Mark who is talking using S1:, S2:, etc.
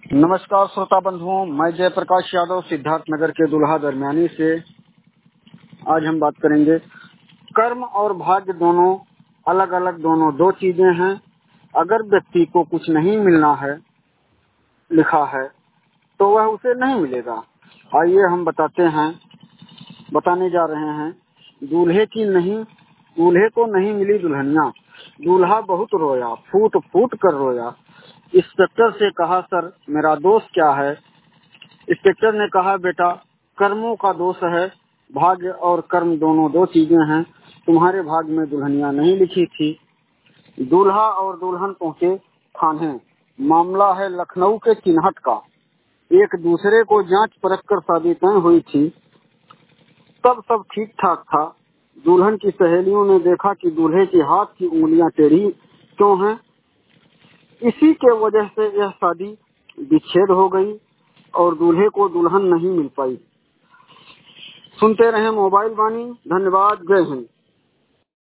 S1: नमस्कार श्रोता बंधुओं, मैं जयप्रकाश यादव सिद्धार्थ नगर के दुल्हा दरमियानी से। आज हम बात करेंगे कर्म और भाग्य दोनों अलग अलग दो चीजें हैं। अगर व्यक्ति को कुछ नहीं मिलना है लिखा है तो वह उसे नहीं मिलेगा। आइए हम बताने जा रहे हैं। दूल्हे को नहीं मिली दुल्हनिया, दूल्हा बहुत रोया, फूट फूट कर रोया। इंस्पेक्टर से कहा, सर मेरा दोष क्या है? इंस्पेक्टर ने कहा, बेटा कर्मों का दोष है। भाग्य और कर्म दोनों दो चीजें हैं। तुम्हारे भाग्य में दुल्हनिया नहीं लिखी थी। दूल्हा और दुल्हन पहुंचे थाने। मामला है लखनऊ के चिन्हट का। एक दूसरे को जांच परख कर शादी तय हुई थी। तब सब ठीक ठाक था। दुल्हन की सहेलियों ने देखा कि दूल्हे के हाथ की उंगलियां टेढ़ी क्यों हैं। इसी के वजह से यह शादी विच्छेद हो गई और दूल्हे को दुल्हन नहीं मिल पाई। सुनते रहे मोबाइल वाणी। धन्यवाद। जय हिंद।